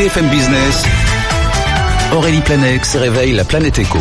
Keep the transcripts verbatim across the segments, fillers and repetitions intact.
B F M Business, Aurélie Planex réveille la planète éco.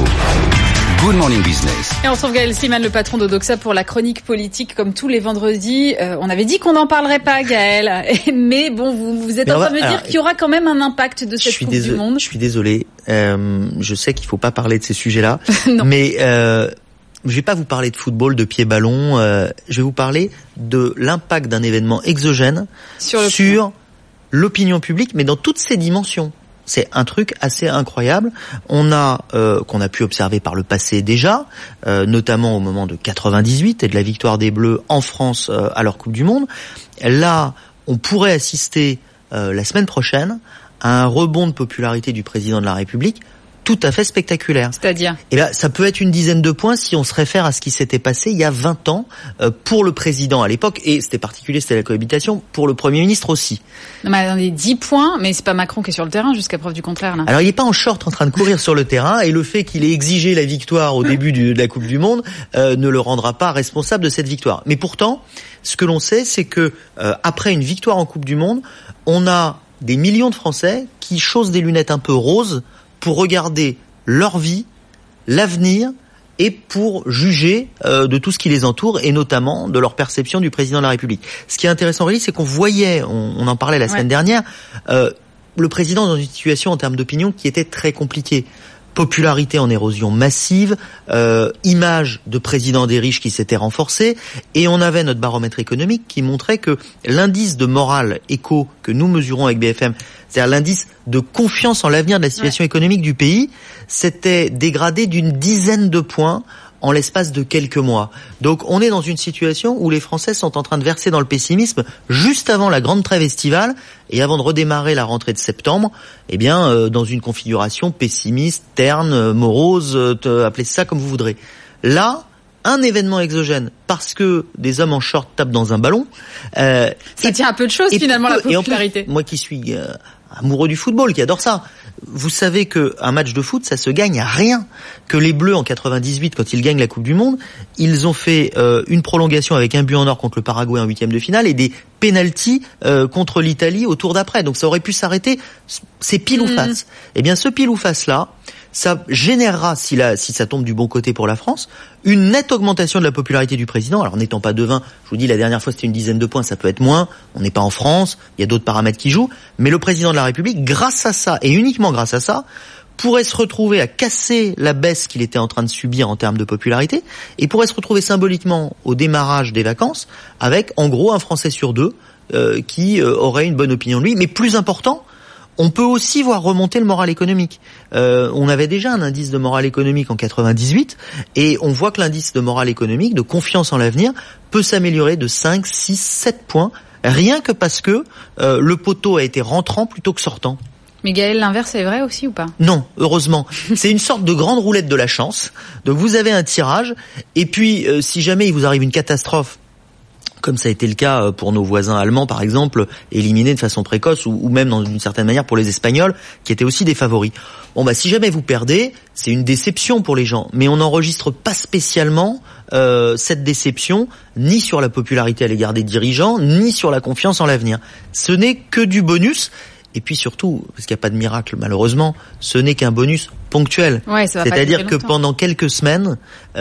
Good Morning Business. Et on retrouve Gaël Sliman, le patron d'Odoxa, pour la chronique politique, comme tous les vendredis. Euh, on avait dit qu'on n'en parlerait pas, Gaël. Mais bon, vous, vous êtes mais en train de me dire alors, qu'il y aura quand même un impact de cette Coupe désolé, du Monde. Je suis désolé. Euh, je sais qu'il faut pas parler de ces sujets-là. mais euh, je vais pas vous parler de football, de pied-ballon. Euh, je vais vous parler de l'impact d'un événement exogène sur, le sur l'opinion publique, mais dans toutes ses dimensions. C'est un truc assez incroyable. On a euh, qu'on a pu observer par le passé déjà, euh, notamment au moment de quatre-vingt-dix-huit et de la victoire des Bleus en France euh, à leur Coupe du Monde. Là, on pourrait assister euh, la semaine prochaine à un rebond de popularité du président de la République tout à fait spectaculaire. C'est-à-dire ? Et là, ça peut être une dizaine de points si on se réfère à ce qui s'était passé il y a vingt ans euh, pour le président à l'époque, et c'était particulier, c'était la cohabitation, pour le Premier ministre aussi. Non mais attendez, dix points, mais c'est pas Macron qui est sur le terrain jusqu'à preuve du contraire là. Alors il est pas en short en train de courir sur le terrain, et le fait qu'il ait exigé la victoire au début du, de la Coupe du Monde euh, ne le rendra pas responsable de cette victoire. Mais pourtant, ce que l'on sait, c'est que euh, après une victoire en Coupe du Monde, on a des millions de Français qui chaussent des lunettes un peu roses pour regarder leur vie, l'avenir, et pour juger euh, de tout ce qui les entoure, et notamment de leur perception du président de la République. Ce qui est intéressant, Aurélie, c'est qu'on voyait, on, on en parlait la semaine ouais. dernière, euh, le président dans une situation en termes d'opinion qui était très compliquée. Popularité en érosion massive, euh, image de président des riches qui s'était renforcée, et on avait notre baromètre économique qui montrait que l'indice de morale éco que nous mesurons avec B F M, c'est-à-dire l'indice de confiance en l'avenir de la situation ouais. économique du pays, s'était dégradé d'une dizaine de points en l'espace de quelques mois. Donc on est dans une situation où les Français sont en train de verser dans le pessimisme juste avant la grande trêve estivale et avant de redémarrer la rentrée de septembre, eh bien euh, dans une configuration pessimiste, terne, morose, euh, appelez ça comme vous voudrez. Là, un événement exogène parce que des hommes en short tapent dans un ballon. Euh, ça et, tient à peu de choses finalement la popularité. Et en plus, moi qui suis euh, amoureux du football, qui adore ça. Vous savez que un match de foot, ça se gagne à rien. Que les Bleus en quatre-vingt-dix-huit, quand ils gagnent la Coupe du Monde, ils ont fait euh, une prolongation avec un but en or contre le Paraguay en huitième de finale et des pénaltys euh, contre l'Italie au tour d'après. Donc ça aurait pu s'arrêter. C'est pile mmh. ou face. Eh bien, ce pile ou face là, ça générera, si, la, si ça tombe du bon côté pour la France, une nette augmentation de la popularité du président. Alors n'étant pas devin, je vous dis la dernière fois c'était une dizaine de points, ça peut être moins, on n'est pas en France, il y a d'autres paramètres qui jouent, mais le président de la République, grâce à ça, et uniquement grâce à ça, pourrait se retrouver à casser la baisse qu'il était en train de subir en termes de popularité, et pourrait se retrouver symboliquement au démarrage des vacances avec en gros un Français sur deux euh, qui euh, aurait une bonne opinion de lui, mais plus important, on peut aussi voir remonter le moral économique. Euh, on avait déjà un indice de moral économique en quatre-vingt-dix-huit et on voit que l'indice de moral économique, de confiance en l'avenir, peut s'améliorer de cinq, six, sept points, rien que parce que euh, le poteau a été rentrant plutôt que sortant. Mais Gaël, l'inverse est vrai aussi ou pas ? Non, heureusement. C'est une sorte de grande roulette de la chance. Donc vous avez un tirage et puis euh, si jamais il vous arrive une catastrophe, comme ça a été le cas pour nos voisins allemands, par exemple, éliminés de façon précoce, ou, ou même dans une certaine manière pour les Espagnols, qui étaient aussi des favoris. Bon, bah si jamais vous perdez, c'est une déception pour les gens, mais on n'enregistre pas spécialement euh, cette déception, ni sur la popularité à l'égard des dirigeants, ni sur la confiance en l'avenir. Ce n'est que du bonus. Et puis surtout, parce qu'il n'y a pas de miracle malheureusement, ce n'est qu'un bonus ponctuel. Ouais, ça va C'est-à-dire pas que longtemps. Pendant quelques semaines,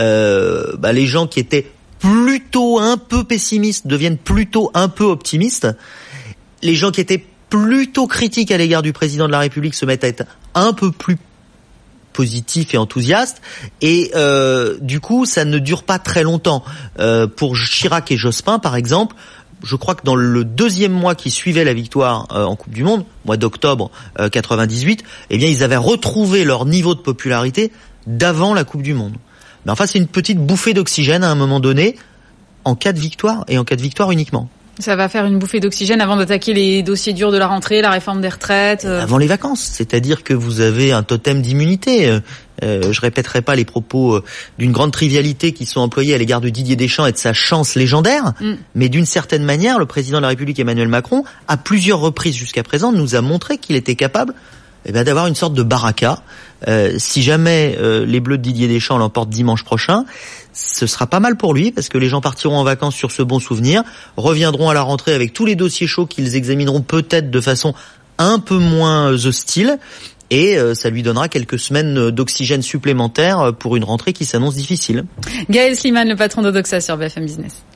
euh, bah, les gens qui étaient plutôt un peu pessimistes deviennent plutôt un peu optimistes. Les gens qui étaient plutôt critiques à l'égard du président de la République se mettent à être un peu plus positifs et enthousiastes. Et euh, du coup, ça ne dure pas très longtemps. Euh, pour Chirac et Jospin, par exemple, je crois que dans le deuxième mois qui suivait la victoire euh, en Coupe du Monde, mois d'octobre euh, quatre-vingt-dix-huit, eh bien, ils avaient retrouvé leur niveau de popularité d'avant la Coupe du Monde. Mais enfin, c'est une petite bouffée d'oxygène à un moment donné, en cas de victoire, et en cas de victoire uniquement. Ça va faire une bouffée d'oxygène avant d'attaquer les dossiers durs de la rentrée, la réforme des retraites. Euh... Avant les vacances, c'est-à-dire que vous avez un totem d'immunité. Euh, euh, je répéterai pas les propos euh, d'une grande trivialité qui sont employés à l'égard de Didier Deschamps et de sa chance légendaire, mm. mais d'une certaine manière, le président de la République Emmanuel Macron, à plusieurs reprises jusqu'à présent, nous a montré qu'il était capable eh bien, d'avoir une sorte de baraka. Euh, si jamais euh, les Bleus de Didier Deschamps l'emportent dimanche prochain, ce sera pas mal pour lui parce que les gens partiront en vacances sur ce bon souvenir, reviendront à la rentrée avec tous les dossiers chauds qu'ils examineront peut-être de façon un peu moins hostiles. Et ça lui donnera quelques semaines d'oxygène supplémentaire pour une rentrée qui s'annonce difficile. Gaël Slimane, le patron d'Odoxa sur B F M Business.